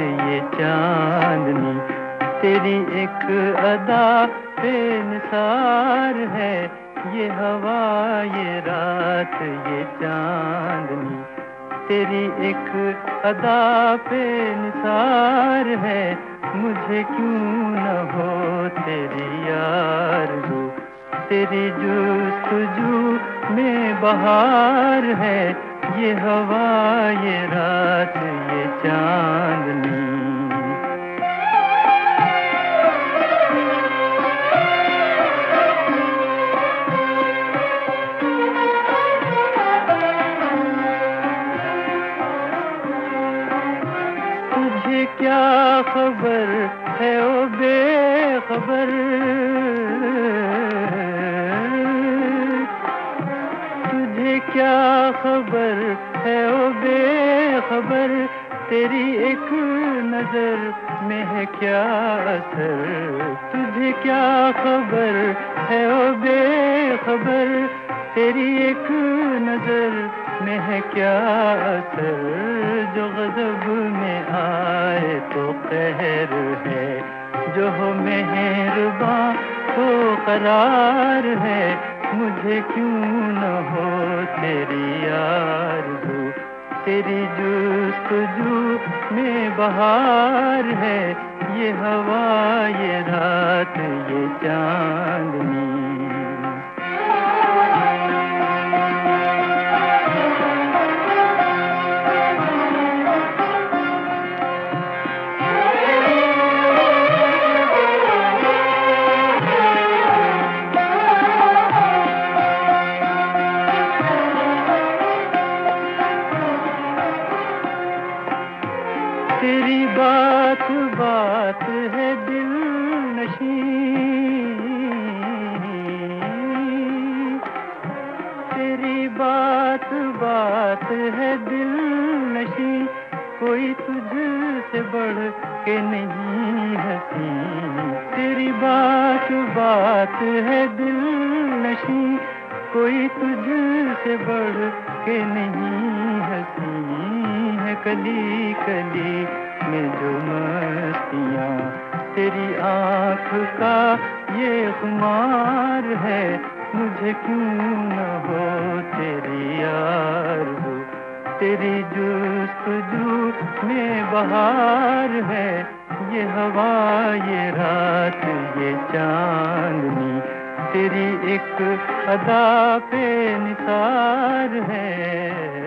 ये चांदनी, तेरी एक अदा पे निसार है ये हवा ये रात ये चांदनी, तेरी एक अदा पे निसार है, मुझे क्यों न हो तेरी आरज़ू, तेरी जुस्तजू में बहार है ये हवा ये रात ये चांदनी। तुझे क्या खबर है ओ बेखबर, तुझे क्या खबर है ओ बेखबर, तेरी एक नजर में है क्या असर, तुझे क्या खबर है ओ बेखबर, तेरी एक नजर में है क्या असर, जो गज़ब में आए तो कहर है, जो हो मेहरबां तो करार है, मुझे क्यों न हो तेरी आरज़ू, तेरी जुस्तजू में बहार है ये हवा ये रात ये चांदनी। तेरी बात बात है दिल नशी, तेरी बात बात है दिल नशी, कोई तुझसे बढ़ के नहीं हंसी, तेरी बात बात है दिल नशी, कोई तुझसे बढ़ के नहीं हंसी, है कली कली में जो मस्तियाँ, तेरी आँख का ये खुमार है, मुझे क्यों न हो तेरी आरज़ू, तेरी जुस्तजू में बहार है ये हवा ये रात ये चांदनी, तेरी एक अदा पे निसार है।